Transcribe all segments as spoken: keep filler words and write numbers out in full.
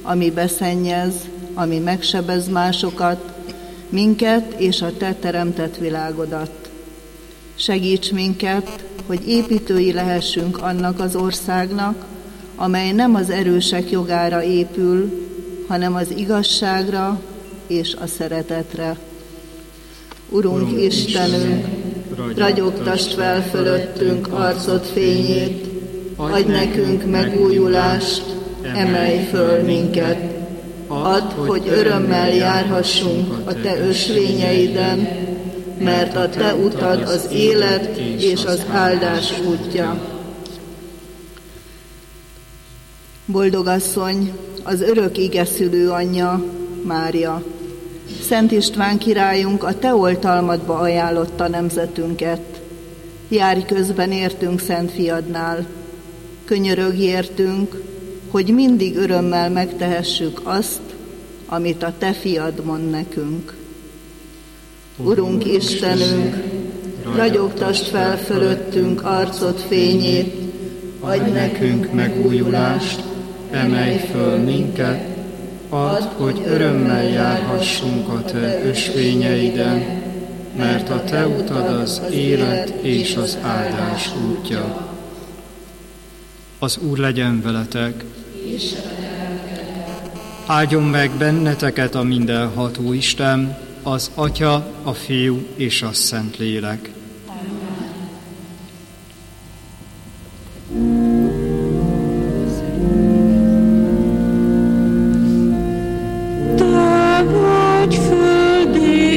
ami beszennyez, ami megsebez másokat, minket és a te teremtett világodat. Segíts minket, hogy építői lehessünk annak az országnak, amely nem az erősek jogára épül, hanem az igazságra és a szeretetre. Urunk, Urunk Istenünk, ragyogtasd fel fölöttünk arcod fényét, adj nekünk megújulást, emelj föl minket. Add, hogy örömmel járhassunk a te ösvényeiden, mert a te utad az élet és az áldás útja. Boldogasszony, az örök ige szülő anyja, Mária, Szent István királyunk a te oltalmadba ajánlotta nemzetünket. Járj közben értünk Szent Fiadnál. Könyörögj értünk, hogy mindig örömmel megtehessük azt, amit a te fiad mond nekünk. Urunk Istenünk, ragyogtasd fel fölöttünk arcod fényét, adj nekünk megújulást, emelj föl minket, add, hogy örömmel járhassunk a te ösvényeiden, mert a te utad az élet és az áldás útja. Az Úr legyen veletek, áldjon meg benneteket a mindenható Isten, az Atya, a Fiú és a Szentlélek. Te vagy földi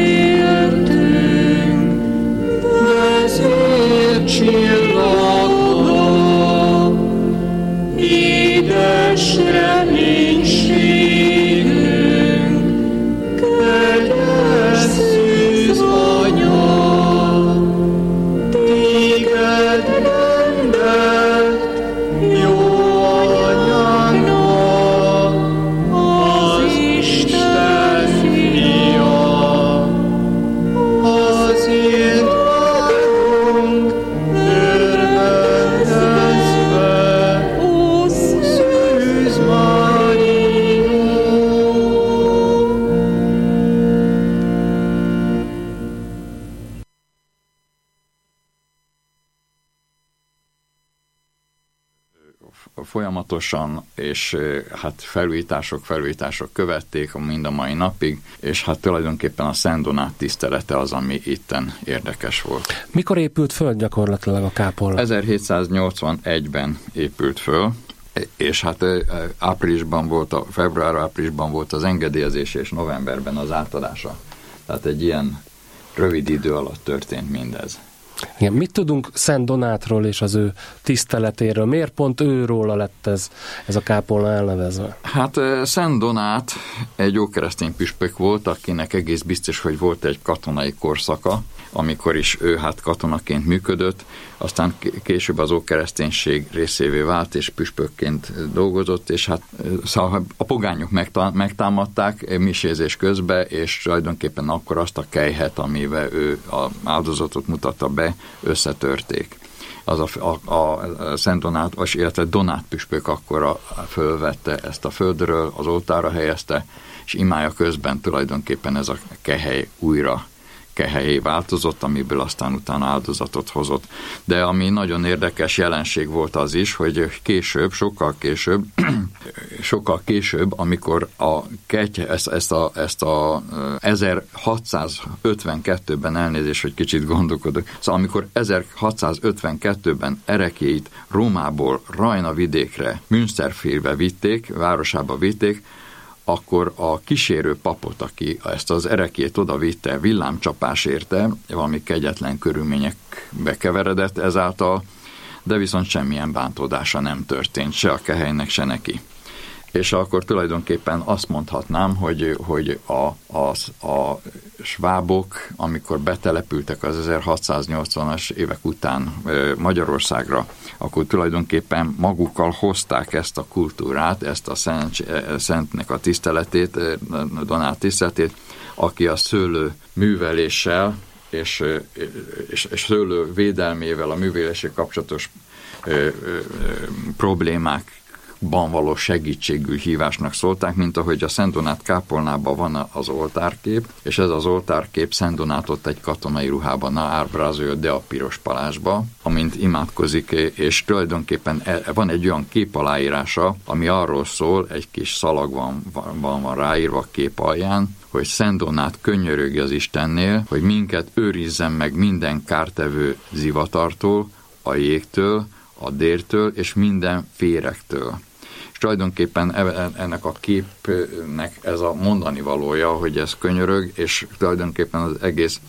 éltünk, vezércsillagba, édes reménységünk, kegyes szűz Anya, téged rendelt jó anyának, az Isten fia, azért vagyunk örvendezve, ó Szűz Mária. Folyamatosan, és hát felújítások, felújítások követték mind a mai napig, és hát tulajdonképpen a Szent Donát tisztelete az, ami itten érdekes volt. Mikor épült föl gyakorlatilag a kápolna? ezerhétszáznyolcvanegyben épült föl, és hát áprilisban volt, a február-áprilisban volt az engedélyezés, és novemberben az átadása. Tehát egy ilyen rövid idő alatt történt mindez. Igen, mit tudunk Szent Donátról és az ő tiszteletéről? Miért pont őróla lett ez, ez a kápolna elnevezve? Hát Szent Donát egy ókeresztény püspök volt, akinek egész biztos, hogy volt egy katonai korszaka, amikor is ő hát katonaként működött, aztán később az ókereszténység részévé vált, és püspökként dolgozott, és hát szóval a pogányok megtámadták misézés közben, és tulajdonképpen akkor azt a kelyhet, amivel ő az áldozatot mutatta be, összetörték. Az a, a, a Szent Donát, illetve Donát püspök akkor a, fölvette ezt a földről, az oltára helyezte, és imája közben tulajdonképpen ez a kehely újra kehelyé változott, amiből aztán utána áldozatot hozott. De ami nagyon érdekes jelenség volt az is, hogy később, sokkal később, sokkal később, amikor a kety, ezt, ezt a, ezt a ezerhatszázötvenkettőben, elnézést, hogy kicsit gondolkodok, szóval amikor ezerhatszázötvenkettőben ereklyeit Rómából Rajna vidékre, Münsterfélbe vitték, városába vitték, akkor a kísérő papot, aki ezt az ereklyét oda vitte, villámcsapás érte, valami kegyetlen körülményekbe keveredett ezáltal, de viszont semmilyen bántódása nem történt, se a kehelynek, se neki. És akkor tulajdonképpen azt mondhatnám, hogy, hogy a, a, a svábok, amikor betelepültek az ezerhatszáznyolcvanas évek után Magyarországra, akkor tulajdonképpen magukkal hozták ezt a kultúrát, ezt a szent, szentnek a tiszteletét, Donát tiszteletét, aki a szőlő műveléssel és, és, és szőlő védelmével, a műveléssel kapcsolatos ö, ö, problémák ban való segítségül hívásnak szólták, mint ahogy a Szent Donát kápolnában van az oltárkép, és ez az oltárkép Szent Donátot egy katonai ruhában, na ábrázolja, de a piros palásba, amint imádkozik, és tulajdonképpen van egy olyan kép aláírása, ami arról szól, egy kis szalag van, van, van ráírva a kép alján, hogy Szent Donát könyörögj az Istennél, hogy minket őrizzen meg minden kártevő zivatartól, a jégtől, a dértől és minden férektől. És tulajdonképpen ennek a képnek ez a mondani valója, hogy ez könyörög, és tulajdonképpen az egész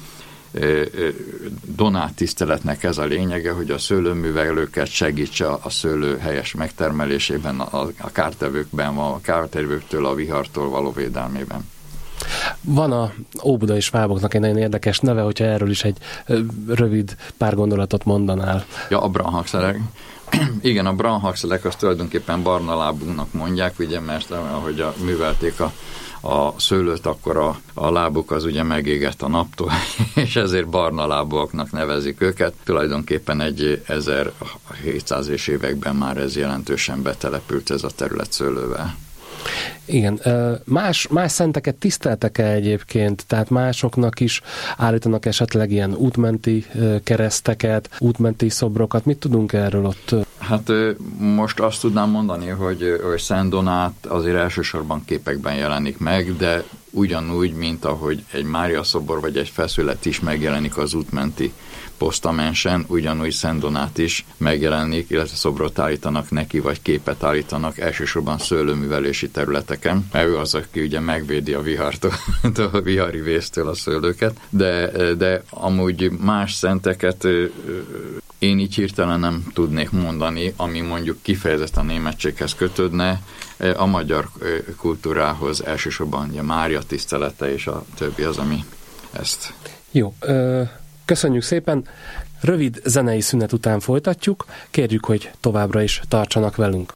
Donát tiszteletnek ez a lényege, hogy a szőlőművelőket segítse a szőlő helyes megtermelésében, a kártevőkben, a kártevőktől, a vihartól való védelmében. Van a óbudai sváboknak egy nagyon érdekes neve, hogyha erről is egy rövid pár gondolatot mondanál. Ja, a branhaxelek. Igen, a branhaxelek az tulajdonképpen barna lábunknak mondják, ugye, mert ahogy a, művelték a, a szőlőt, akkor a, a lábuk az ugye megégett a naptól, és ezért barna lábúaknak nevezik őket. Tulajdonképpen egy ezerhétszázas években már ez jelentősen betelepült ez a terület szőlővel. Igen, más, más szenteket tiszteltek-e egyébként? Tehát másoknak is állítanak esetleg ilyen útmenti kereszteket, útmenti szobrokat? Mit tudunk erről ott? Hát most azt tudnám mondani, hogy, hogy Szent Donát azért elsősorban képekben jelenik meg, de ugyanúgy, mint ahogy egy Mária szobor vagy egy feszület is megjelenik az útmenti posztamensen, ugyanúgy Szent Donát is megjelenik, illetve szobrot állítanak neki, vagy képet állítanak elsősorban szőlőművelési területeken. Ő az, aki ugye megvédi a vihartól, a vihari vésztől a szőlőket, de, de amúgy más szenteket én így hirtelen nem tudnék mondani, ami mondjuk kifejezetten a németséghez kötődne, a magyar kultúrához elsősorban ugye Mária tisztelete és a többi az, ami ezt... Jó, ö- köszönjük szépen! Rövid zenei szünet után folytatjuk, kérjük, hogy továbbra is tartsanak velünk.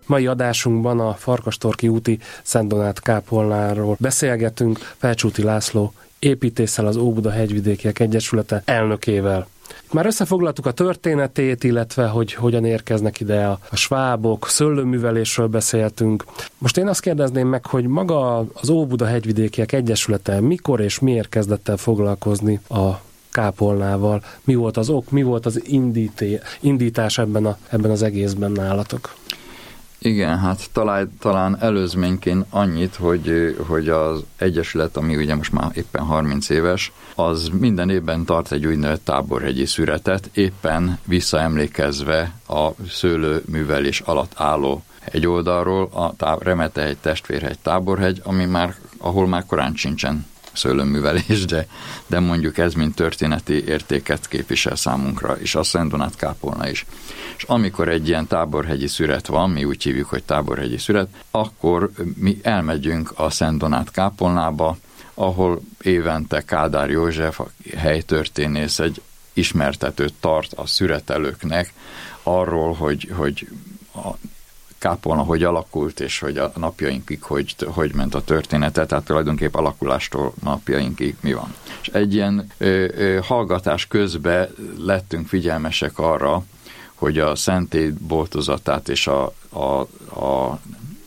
Mai adásunkban a Farkastorki úti Szent Donát kápolnáról beszélgetünk Felcsúti László építéssel, az Óbuda Hegyvidékiek Egyesülete elnökével. Már összefoglaltuk a történetét, illetve hogy hogyan érkeznek ide a, a svábok, szőlőművelésről beszéltünk. Most én azt kérdezném meg, hogy maga az Óbuda Hegyvidékiek Egyesülete mikor és miért kezdett el foglalkozni a kápolnával? Mi volt az ok, mi volt az indíté, indítás ebben, a, ebben az egészben nálatok? Igen, hát talán, talán előzményként annyit, hogy, hogy az Egyesület, ami ugye most már éppen harminc éves, az minden évben tart egy úgynevezett táborhegyi szüretet, éppen visszaemlékezve a szőlőművelés alatt álló hegyoldalról, a tá- Remetehegy, Testvérhegy, Táborhegy, ami már, ahol már korán sincsen szőlőművelés, de, de mondjuk ez mint történeti értéket képvisel számunkra, és a Szent Donát kápolna is. És amikor egy ilyen táborhegyi szüret van, mi úgy hívjuk, hogy táborhegyi szüret, akkor mi elmegyünk a Szent Donát kápolnába, ahol évente Kádár József, a helytörténész, egy ismertetőt tart a szüretelőknek arról, hogy, hogy a kápolna hogy alakult, és hogy a napjainkig hogy, hogy ment a története, tehát tulajdonképp alakulástól napjainkig mi van. És egy ilyen ö, ö, hallgatás közben lettünk figyelmesek arra, hogy a szentély boltozatát és a, a, a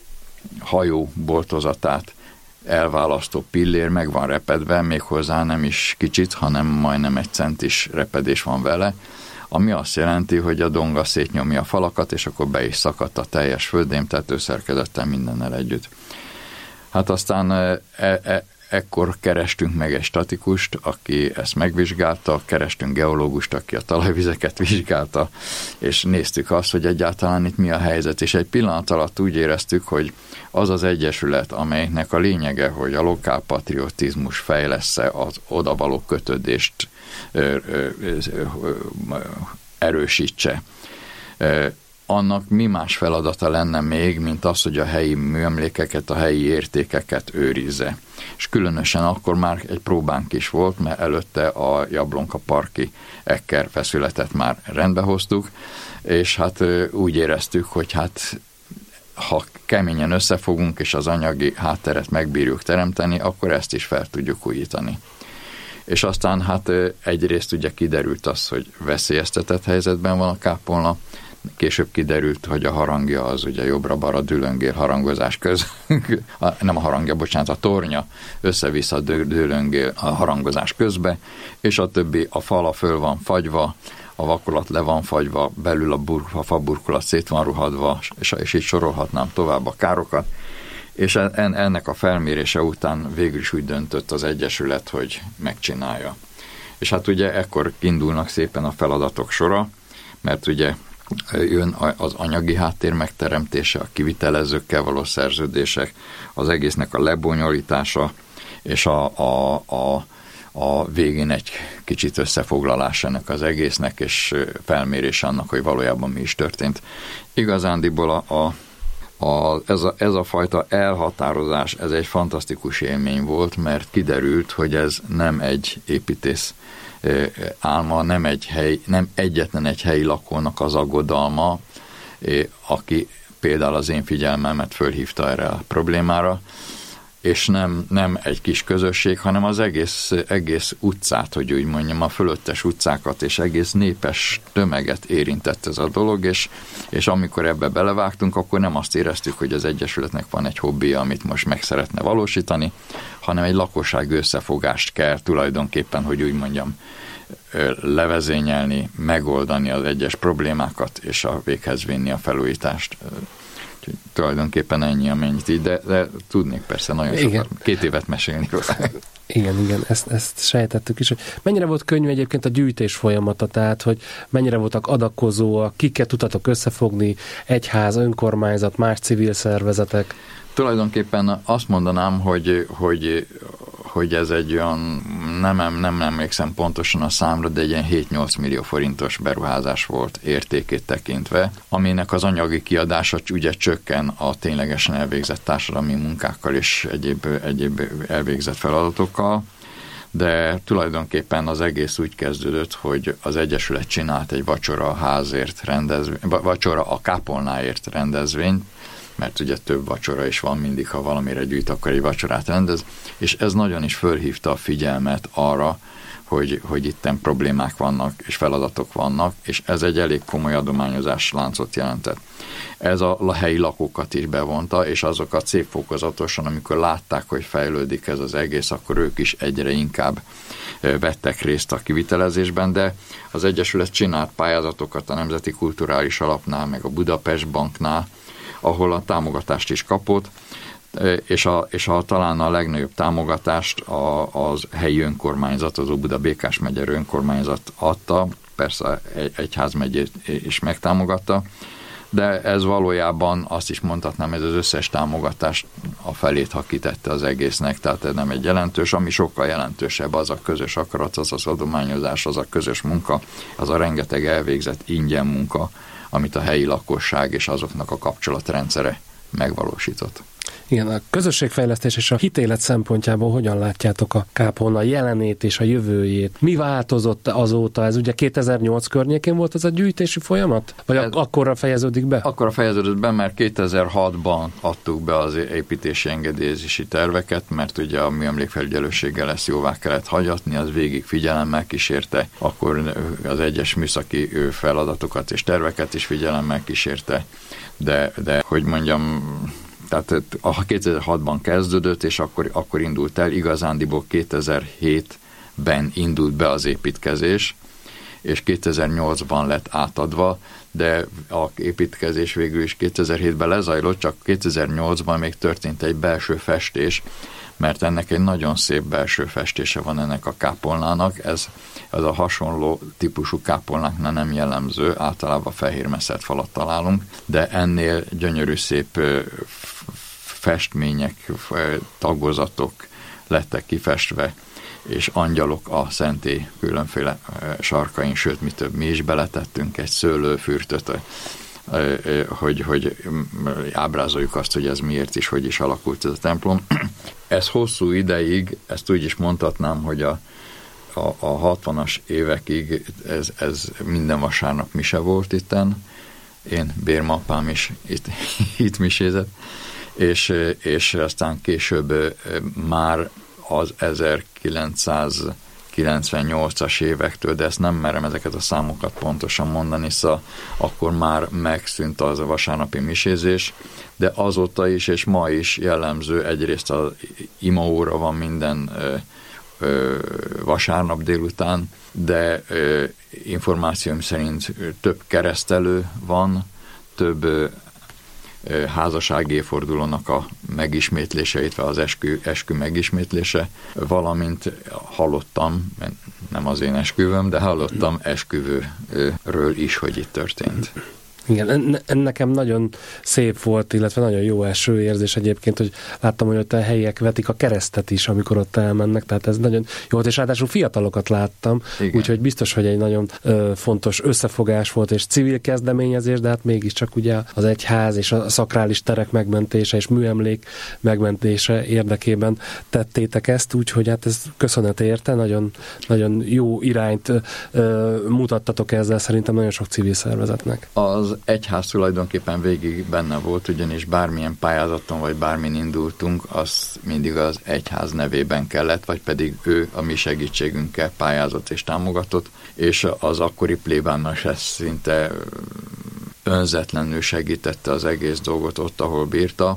hajó boltozatát elválasztó pillér meg van repedve, méghozzá nem is kicsit, hanem majdnem egy centis repedés van vele, ami azt jelenti, hogy a donga szétnyomja a falakat, és akkor be is szakadt a teljes földém, tetőszerkezettel mindennel együtt. Hát aztán e, e, ekkor kerestünk meg egy statikust, aki ezt megvizsgálta, kerestünk geológust, aki a talajvizeket vizsgálta, és néztük azt, hogy egyáltalán itt mi a helyzet, és egy pillanat alatt úgy éreztük, hogy az az egyesület, amelynek a lényege, hogy a lokálpatriotizmus fejlessze az odavaló kötődést, ö, ö, ö, ö, erősítse. Ö, annak mi más feladata lenne még, mint az, hogy a helyi műemlékeket, a helyi értékeket őrizze. És különösen akkor már egy próbánk is volt, mert előtte a Jablonka parki ekker feszületet már rendbe hoztuk, és hát úgy éreztük, hogy hát ha keményen összefogunk, és az anyagi hátteret megbírjuk teremteni, akkor ezt is fel tudjuk újítani. És aztán hát egyrészt ugye kiderült az, hogy veszélyeztetett helyzetben van a kápolna, később kiderült, hogy a harangja az ugye jobbra-balra dülöngél harangozás köz, nem a harangja, bocsánat, a tornya össze-vissza dülöngél a harangozás közbe, és a többi, a fala föl van fagyva, a vakolat le van fagyva, belül a, bur, a faburkolat szét van ruhadva, és, és így sorolhatnám tovább a károkat. És en, ennek a felmérése után végül is úgy döntött az Egyesület, hogy megcsinálja. És hát ugye ekkor indulnak szépen a feladatok sora, mert ugye jön az anyagi háttér megteremtése, a kivitelezőkkel való szerződések, az egésznek a lebonyolítása, és a, a, a, a végén egy kicsit összefoglalás ennek az egésznek, és felmérés annak, hogy valójában mi is történt. Igazándiból a, a, a, ez, a, ez a fajta elhatározás, ez egy fantasztikus élmény volt, mert kiderült, hogy ez nem egy építész álma, nem egy hely, nem egyetlen egy helyi lakónak az aggodalma, aki például az én figyelmemet fölhívta erre a problémára, és nem, nem egy kis közösség, hanem az egész, egész utcát, hogy úgy mondjam, a fölöttes utcákat és egész népes tömeget érintett ez a dolog, és, és amikor ebbe belevágtunk, akkor nem azt éreztük, hogy az Egyesületnek van egy hobbija, amit most meg szeretne valósítani, hanem egy lakossági összefogást kell tulajdonképpen, hogy úgy mondjam, levezényelni, megoldani az egyes problémákat, és a véghez vinni a felújítást. Tulajdonképpen ennyi, amennyit így, de, de tudnék persze nagyon sokat, két évet mesélni róla. Igen, igen, ezt, ezt sejtettük is. Hogy mennyire volt könnyű egyébként a gyűjtés folyamata, tehát, hogy mennyire voltak adakozóak, kiket tudtatok összefogni, egyház, önkormányzat, más civil szervezetek? Tulajdonképpen azt mondanám, hogy, hogy, hogy ez egy olyan, nem, nem, nem emlékszem pontosan a számra, de egy ilyen hét-nyolc millió forintos beruházás volt értékét tekintve, aminek az anyagi kiadása ugye csökken a ténylegesen elvégzett társadalmi munkákkal és egyéb, egyéb elvégzett feladatokkal, de tulajdonképpen az egész úgy kezdődött, hogy az Egyesület csinált egy vacsora a házért rendezvény, vacsora a kápolnáért rendezvényt, mert ugye több vacsora is van mindig, ha valamire gyűjt, akkor egy vacsorát rendez, és ez nagyon is fölhívta a figyelmet arra, hogy, hogy itten problémák vannak, és feladatok vannak, és ez egy elég komoly adományozás láncot jelentett. Ez a, a helyi lakókat is bevonta, és azokat szép fokozatosan, amikor látták, hogy fejlődik ez az egész, akkor ők is egyre inkább vettek részt a kivitelezésben, de az Egyesület csinált pályázatokat a Nemzeti Kulturális Alapnál, meg a Budapest Banknál, ahol a támogatást is kapott, és, a, és a, talán a legnagyobb támogatást a, az helyi önkormányzat, az Óbuda Békás megye önkormányzat adta, persze egy, egyházmegyét is megtámogatta, de ez valójában azt is mondhatnám, ez az összes támogatást a felét hakitette az egésznek, tehát ez nem egy jelentős, ami sokkal jelentősebb, az a közös akarat, az az adományozás, az a közös munka, az a rengeteg elvégzett ingyen munka, amit a helyi lakosság és azoknak a kapcsolatrendszere megvalósított. Igen, a közösségfejlesztés és a hitélet szempontjából hogyan látjátok a kápolna jelenét és a jövőjét? Mi változott azóta? Ez ugye kétezer-nyolc környékén volt ez a gyűjtési folyamat? Vagy ez akkorra fejeződik be? Akkorra fejeződött be, mert kétezer-hatban adtuk be az építési engedélyezési terveket, mert ugye a műemlékfelügyelőséggel ezt jóvá kellett hagyatni, az végig figyelemmel kísérte, akkor az egyes műszaki feladatokat és terveket is figyelemmel kísérte, de, de hogy mondjam, tehát a kétezer-hatban kezdődött, és akkor, akkor indult el, igazándiból kétezer-hétben indult be az építkezés, és kétezer-nyolcban lett átadva, de a építkezés végül is kétezer-hétben lezajlott, csak kétezer-nyolcban még történt egy belső festés, mert ennek egy nagyon szép belső festése van ennek a kápolnának, ez, ez a hasonló típusú kápolnáknál nem jellemző, általában fehér meszelt falat találunk, de ennél gyönyörű szép festmények, tagozatok lettek kifestve, és angyalok a szentély különféle sarkain, sőt, mi több, mi is beletettünk egy szőlőfürtöt, hogy, hogy ábrázoljuk azt, hogy ez miért is, hogy is alakult ez a templom. Ez hosszú ideig, ezt úgy is mondhatnám, hogy a, a, a hatvanas évekig ez, ez minden vasárnap mise volt itten, én bérmapám is itt, itt misézett, és, és aztán később már az ezerkilencszázkilencvennyolcas évektől, de ezt nem merem ezeket a számokat pontosan mondani, szóval akkor már megszűnt az a vasárnapi misézés, de azóta is és ma is jellemző, egyrészt az imaóra van minden ö, ö, vasárnap délután, de ö, információim szerint több keresztelő van, több ö, házassági évfordulónak a megismétlése, illetve az eskü, eskü megismétlése, valamint hallottam, nem az én esküvőm, de hallottam esküvőről is, hogy itt történt. Igen, nekem nagyon szép volt, illetve nagyon jó első érzés egyébként, hogy láttam, hogy ott a helyiek vetik a keresztet is, amikor ott elmennek, tehát ez nagyon jó volt, és ráadásul fiatalokat láttam, úgyhogy biztos, hogy egy nagyon ö, fontos összefogás volt, és civil kezdeményezés, de hát mégiscsak ugye az egyház és a szakrális terek megmentése és műemlék megmentése érdekében tettétek ezt, úgyhogy hát ez köszönet érte, nagyon, nagyon jó irányt ö, mutattatok ezzel szerintem nagyon sok civil szervezetnek. Az egyház tulajdonképpen végig benne volt, ugyanis bármilyen pályázaton vagy bármin indultunk, az mindig az egyház nevében kellett, vagy pedig ő a mi segítségünkkel pályázott és támogatott, és az akkori plébános ezt szinte önzetlenül segítette az egész dolgot ott, ahol bírta.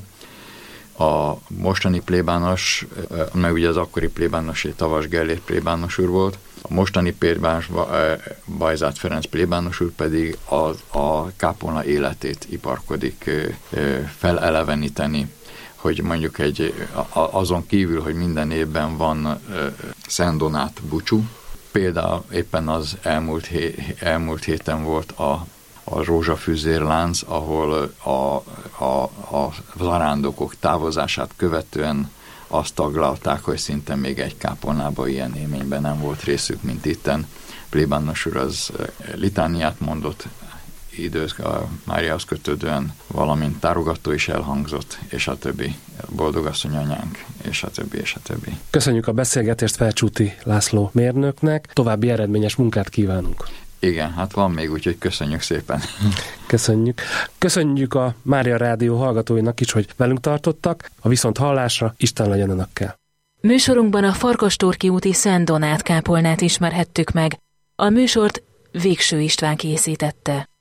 A mostani plébános, meg ugye az akkori plébánosé Tavas Gellért plébános úr volt, a mostani plébános Bajzát Ferenc plébános úr pedig a, a kápolna életét iparkodik feleleveníteni, hogy mondjuk egy, azon kívül, hogy minden évben van Szent Donát búcsú, például éppen az elmúlt, hé, elmúlt héten volt a a rózsafűzérlánc, ahol a, a, a zarándokok távozását követően azt taglalták, hogy szinte még egy kápolnában ilyen élményben nem volt részük, mint itten. Plébános úr az litániát mondott, idősz, a Máriához kötődően, valamint tárogató is elhangzott, és a többi boldogasszony anyánk és a többi, és a többi. Köszönjük a beszélgetést Felcsúti László mérnöknek, további eredményes munkát kívánunk. Igen, hát van még, úgyhogy köszönjük szépen. Köszönjük. Köszönjük a Mária Rádió hallgatóinak is, hogy velünk tartottak. A viszont hallásra, Isten legyen önökkel. Műsorunkban a Farkastorki úti Szent Donát kápolnát ismerhettük meg. A műsort Végső István készítette.